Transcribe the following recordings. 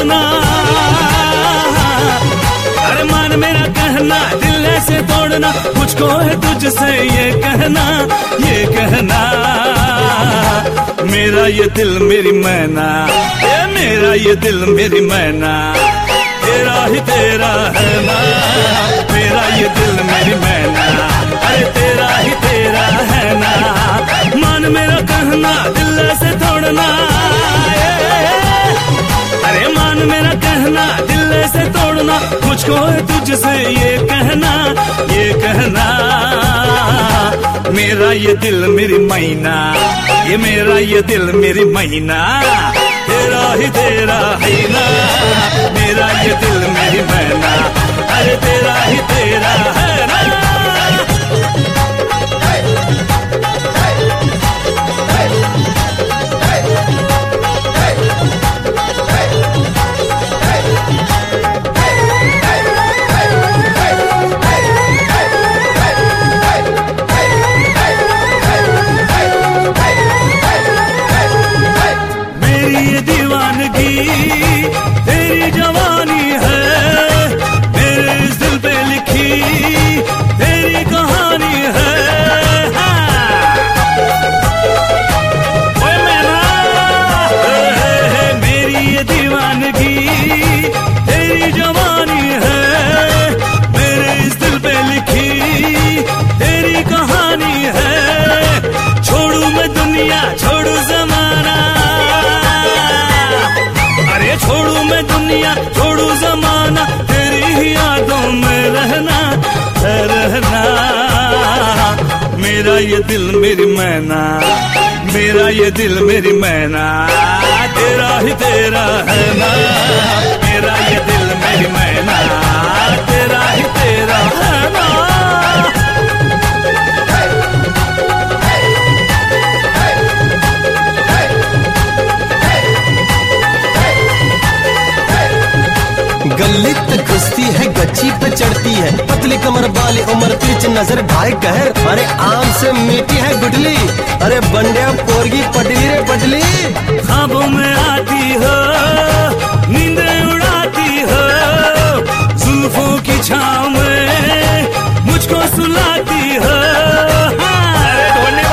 तोड़ना। अरे मान मेरा कहना दिल से तोड़ना, मुझको है तुझसे ये कहना, ये कहना। मेरा ये दिल मेरी मैना, ये मेरा ये दिल मेरी मैना, तेरा ही तेरा है ना। मेरा ये दिल मेरी मैना, अरे तेरा ही तेरा है ना। मान मेरा कहना दिल से तोड़ना, अरे मान मेरा कहना दिल से तोड़ना, मुझको है तुझसे ये कहना, ये कहना। मेरा ये दिल मेरी मैना, ये मेरा ये दिल मेरी मैना, तेरा ही तेरा है ना। मेरा ये दिल मेरी मैना, अरे तेरा ही तेरा है ना। तेरी जवानी है, मेरे इस दिल पे लिखी तेरी कहानी है। ओए मैना, मेरी ये दीवानगी तेरी जवानी है, मेरे इस दिल पे लिखी तेरी कहानी है। छोड़ू मैं दुनिया छोड़ू जमाना, छोड़ू मैं दुनिया छोड़ू जमाना, तेरी ही यादों में रहना, रहना। मेरा ये दिल मेरी मैना, मेरा ये दिल मेरी मैना, तेरा ही तेरा है ना। मेरा ये दिल मेरी मैना, तेरा ही तेरा है ना। गली तक घुसती है, गच्ची पे चढ़ती है, पतली कमर वाली उम्र तिरछ नजर ढाई कहर। अरे आम से मीठी है गुठली, अरे बंडिया पोरगी पटली रे पटली। ख्वाबों में आती हो, नींदें उड़ाती हो, जुल्फों की छांव में मुझको सुलाती हो। अरे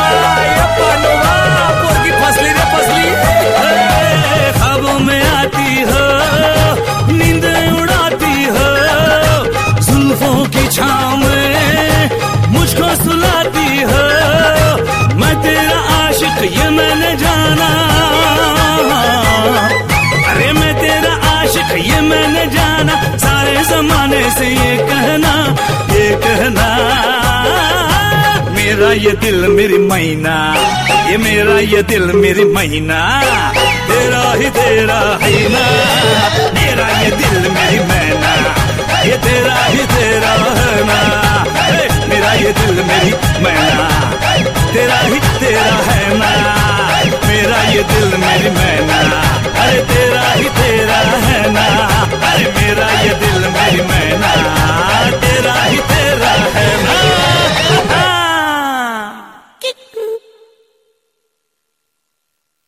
पोरगी फसली रे फसली। ख्वाबों में आती हो, की छांव में मुझको सुलाती हो। मैं तेरा आशिक ये मैंने जाना, अरे मैं तेरा आशिक ये मैंने जाना। सारे जमाने से ये कहना, ये कहना। मेरा ये दिल मेरी मैना, ये मेरा ये दिल मेरी मैना, तेरा ही तेरा है ना। मेरा ये दिल मेरी मैना, ये तेरा ही तेरा है ना।